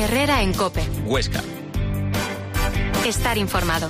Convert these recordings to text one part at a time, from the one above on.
Herrera en COPE. Huesca. Estar informado.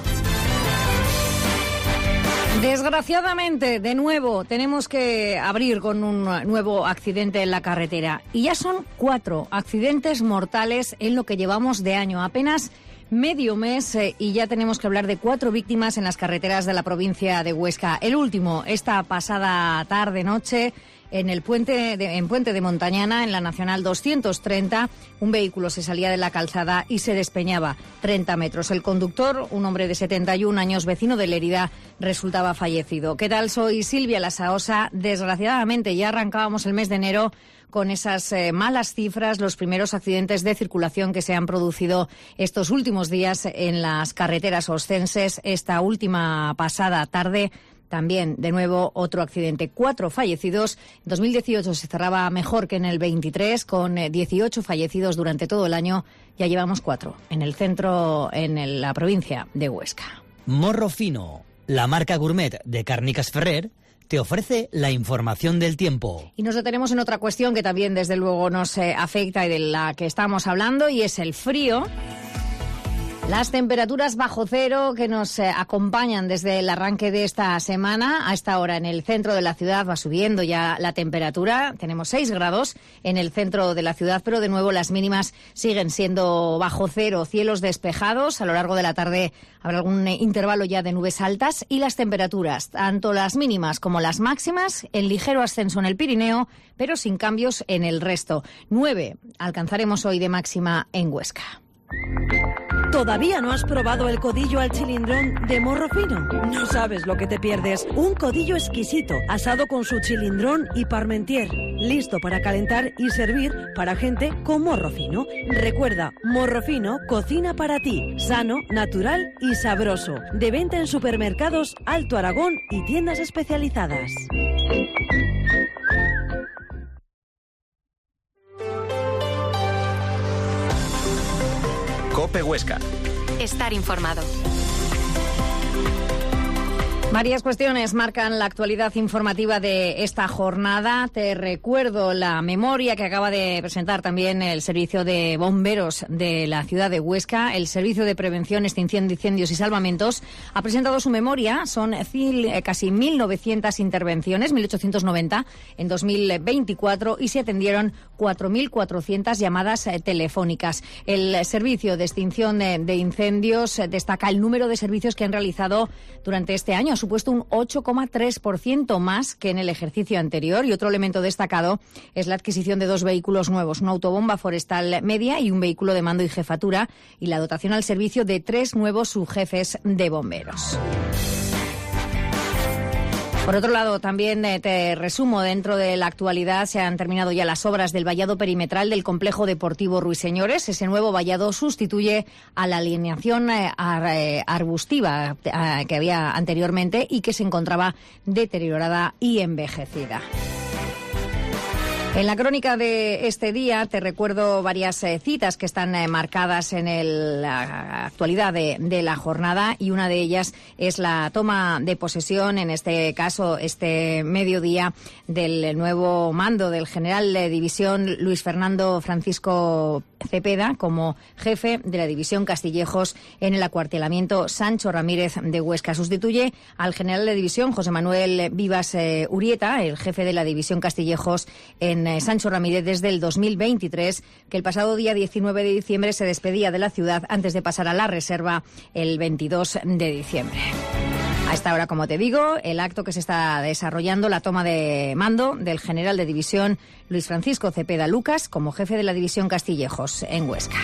Desgraciadamente, de nuevo, tenemos que abrir con un nuevo accidente en la carretera. Y ya son 4 accidentes mortales en lo que llevamos de año. Apenas medio mes y ya tenemos que hablar de 4 víctimas en las carreteras de la provincia de Huesca. El último, esta pasada tarde-noche, en Puente de Montañana, en la Nacional 230, un vehículo se salía de la calzada y se despeñaba 30 metros. El conductor, un hombre de 71 años, vecino de Lérida, resultaba fallecido. ¿Qué tal? Soy Silvia Lasaosa. Desgraciadamente, ya arrancábamos el mes de enero con esas malas cifras, los primeros accidentes de circulación que se han producido estos últimos días en las carreteras oscenses. Esta última pasada tarde, también, de nuevo, otro accidente. 4 fallecidos. En 2018 se cerraba mejor que en el 23, con 18 fallecidos durante todo el año. Ya llevamos 4 en el centro, en la provincia de Huesca. Morro Fino, la marca gourmet de Càrniques Ferrer, te ofrece la información del tiempo. Y nos detenemos en otra cuestión que también, desde luego, nos afecta y de la que estamos hablando, y es el frío. Las temperaturas bajo cero que nos acompañan desde el arranque de esta semana. A esta hora en el centro de la ciudad va subiendo ya la temperatura. Tenemos 6 grados en el centro de la ciudad, pero de nuevo las mínimas siguen siendo bajo cero. Cielos despejados. A lo largo de la tarde habrá algún intervalo ya de nubes altas, y las temperaturas, tanto las mínimas como las máximas, en ligero ascenso en el Pirineo, pero sin cambios en el resto. 9 alcanzaremos hoy de máxima en Huesca. ¿Todavía no has probado el codillo al chilindrón de Morro Fino? No sabes lo que te pierdes. Un codillo exquisito, asado con su chilindrón y parmentier, listo para calentar y servir para gente con morro fino. Recuerda, Morro Fino cocina para ti, sano, natural y sabroso. De venta en supermercados Alto Aragón y tiendas especializadas. COPE Huesca. Estar informado. Varias cuestiones marcan la actualidad informativa de esta jornada. Te recuerdo la memoria que acaba de presentar también el Servicio de Bomberos de la ciudad de Huesca. El Servicio de Prevención, Extinción de Incendios y Salvamentos ha presentado su memoria. Son casi 1.900 intervenciones, 1.890 en 2024, y se atendieron 4.400 llamadas telefónicas. El Servicio de Extinción de Incendios destaca el número de servicios que han realizado durante este año. Ha supuesto un 8,3% más que en el ejercicio anterior, y otro elemento destacado es la adquisición de 2 vehículos nuevos, una autobomba forestal media y un vehículo de mando y jefatura, y la dotación al servicio de 3 nuevos subjefes de bomberos. Por otro lado, también te resumo, dentro de la actualidad se han terminado ya las obras del vallado perimetral del complejo deportivo Ruiseñores. Ese nuevo vallado sustituye a la alineación arbustiva que había anteriormente y que se encontraba deteriorada y envejecida. En la crónica de este día te recuerdo varias citas que están marcadas en la actualidad de la jornada, y una de ellas es la toma de posesión, en este caso este mediodía, del nuevo mando del general de división Luis Fernando Francisco Cepeda como jefe de la división Castillejos en el acuartelamiento Sancho Ramírez de Huesca. Sustituye al general de división José Manuel Vivas Urieta, el jefe de la división Castillejos en Sancho Ramírez desde el 2023, que el pasado día 19 de diciembre se despedía de la ciudad antes de pasar a la reserva el 22 de diciembre. A esta hora, como te digo, el acto que se está desarrollando, la toma de mando del general de división Luis Francisco Cepeda Lucas como jefe de la división Castillejos en Huesca.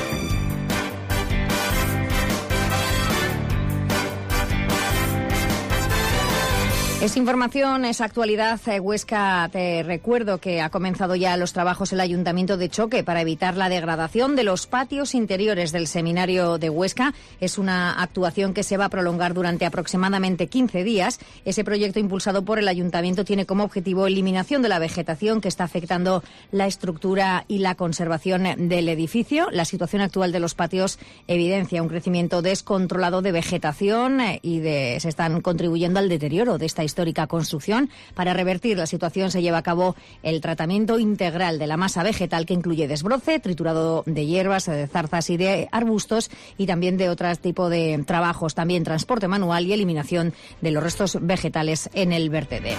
Es información, es actualidad. Huesca, te recuerdo que ha comenzado ya los trabajos el Ayuntamiento de Choque para evitar la degradación de los patios interiores del Seminario de Huesca. Es una actuación que se va a prolongar durante aproximadamente 15 días. Ese proyecto, impulsado por el Ayuntamiento, tiene como objetivo eliminación de la vegetación que está afectando la estructura y la conservación del edificio. La situación actual de los patios evidencia un crecimiento descontrolado de vegetación y se están contribuyendo al deterioro de esta histórica construcción. Para revertir la situación se lleva a cabo el tratamiento integral de la masa vegetal, que incluye desbroce, triturado de hierbas, de zarzas y de arbustos, y también de otro tipo de trabajos, también transporte manual y eliminación de los restos vegetales en el vertedero.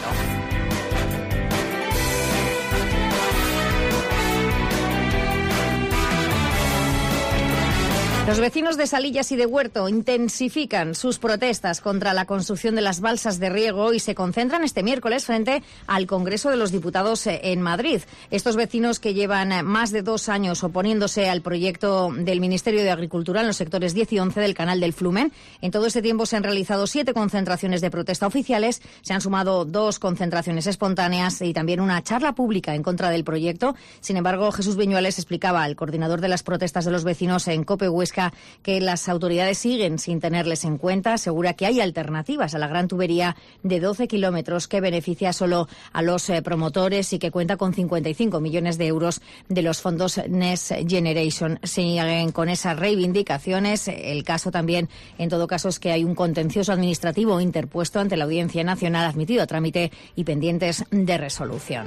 Los vecinos de Salillas y de Huerto intensifican sus protestas contra la construcción de las balsas de riego y se concentran este miércoles frente al Congreso de los Diputados en Madrid. Estos vecinos, que llevan más de 2 años oponiéndose al proyecto del Ministerio de Agricultura en los sectores 10 y 11 del Canal del Flumen, en todo este tiempo se han realizado 7 concentraciones de protesta oficiales, se han sumado 2 concentraciones espontáneas y también una charla pública en contra del proyecto. Sin embargo, Jesús Viñuales explicaba al coordinador de las protestas de los vecinos en COPE Huesca que las autoridades siguen sin tenerles en cuenta. Asegura que hay alternativas a la gran tubería de 12 kilómetros que beneficia solo a los promotores y que cuenta con 55 millones de euros de los fondos Next Generation. Siguen con esas reivindicaciones. El caso también, en todo caso, es que hay un contencioso administrativo interpuesto ante la Audiencia Nacional, admitido a trámite y pendientes de resolución.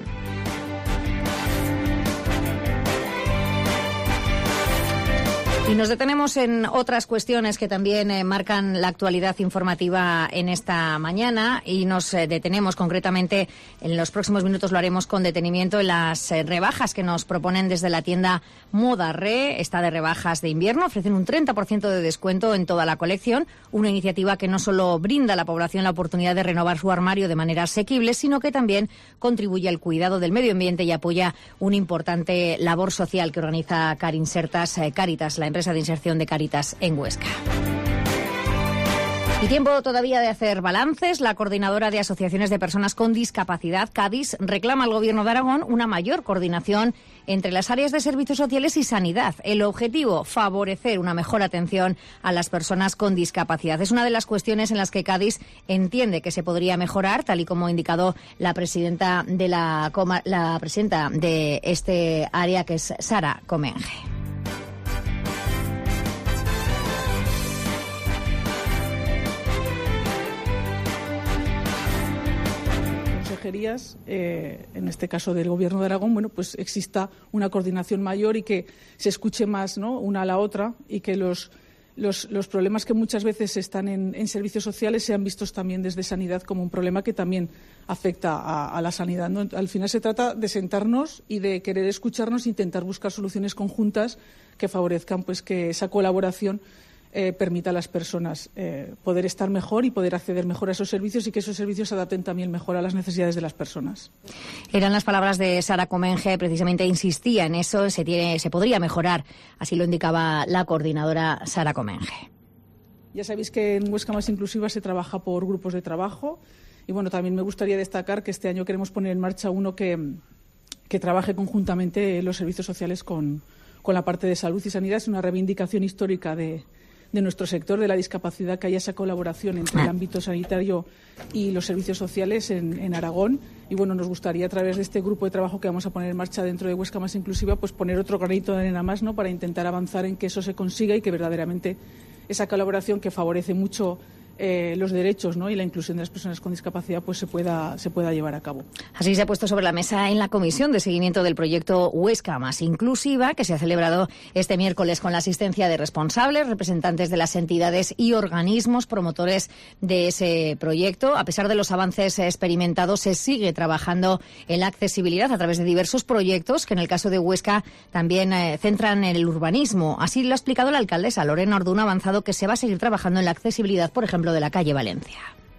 Y nos detenemos en otras cuestiones que también marcan la actualidad informativa en esta mañana, y nos detenemos concretamente, en los próximos minutos lo haremos con detenimiento, en las rebajas que nos proponen desde la tienda Moda Re. Está de rebajas de invierno, ofrecen un 30% de descuento en toda la colección, una iniciativa que no solo brinda a la población la oportunidad de renovar su armario de manera asequible, sino que también contribuye al cuidado del medio ambiente y apoya una importante labor social que organiza Carinsertas Cáritas, la empresa de inserción de Cáritas en Huesca. Y tiempo todavía de hacer balances. La Coordinadora de Asociaciones de Personas con Discapacidad, CADIS, reclama al Gobierno de Aragón una mayor coordinación entre las áreas de servicios sociales y sanidad. El objetivo, favorecer una mejor atención a las personas con discapacidad. Es una de las cuestiones en las que CADIS entiende que se podría mejorar, tal y como ha indicado la presidenta de la presidenta de este área, que es Sara Comenge. En este caso del Gobierno de Aragón, bueno, pues exista una coordinación mayor y que se escuche más, ¿no?, una a la otra, y que los problemas que muchas veces están en servicios sociales sean vistos también desde sanidad como un problema que también afecta a la sanidad, ¿no? Al final se trata de sentarnos y de querer escucharnos e intentar buscar soluciones conjuntas que favorezcan, pues, que esa colaboración permita a las personas poder estar mejor y poder acceder mejor a esos servicios, y que esos servicios se adapten también mejor a las necesidades de las personas. Eran las palabras de Sara Comenge, precisamente insistía en eso, se podría mejorar, así lo indicaba la coordinadora Sara Comenge. Ya sabéis que en Huesca Más Inclusiva se trabaja por grupos de trabajo, y bueno, también me gustaría destacar que este año queremos poner en marcha uno que trabaje conjuntamente los servicios sociales con la parte de salud y sanidad. Es una reivindicación histórica de nuestro sector de la discapacidad, que haya esa colaboración entre el ámbito sanitario y los servicios sociales en Aragón. Y bueno, nos gustaría, a través de este grupo de trabajo que vamos a poner en marcha dentro de Huesca Más Inclusiva, pues poner otro granito de arena más, ¿no?, para intentar avanzar en que eso se consiga y que verdaderamente esa colaboración, que favorece mucho los derechos, ¿no?, y la inclusión de las personas con discapacidad, pues se pueda llevar a cabo. Así se ha puesto sobre la mesa en la Comisión de Seguimiento del Proyecto Huesca Más Inclusiva, que se ha celebrado este miércoles con la asistencia de responsables, representantes de las entidades y organismos promotores de ese proyecto. A pesar de los avances experimentados, se sigue trabajando en la accesibilidad a través de diversos proyectos que, en el caso de Huesca, también centran en el urbanismo. Así lo ha explicado la alcaldesa Lorena Ordún. Ha avanzado que se va a seguir trabajando en la accesibilidad, por ejemplo, de la calle Valencia.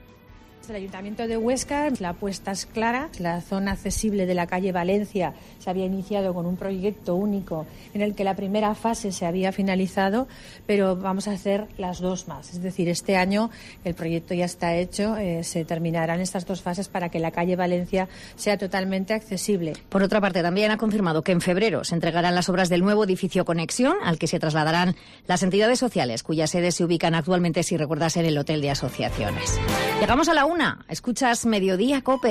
Desde el Ayuntamiento de Huesca la apuesta es clara. La zona accesible de la calle Valencia se había iniciado con un proyecto único en el que la primera fase se había finalizado, pero vamos a hacer las 2 más. Es decir, este año el proyecto ya está hecho, se terminarán estas 2 fases para que la calle Valencia sea totalmente accesible. Por otra parte, también ha confirmado que en febrero se entregarán las obras del nuevo edificio Conexión, al que se trasladarán las entidades sociales, cuyas sedes se ubican actualmente, si recuerdas, en el Hotel de Asociaciones. Llegamos a la 1. Escuchas Mediodía COPE.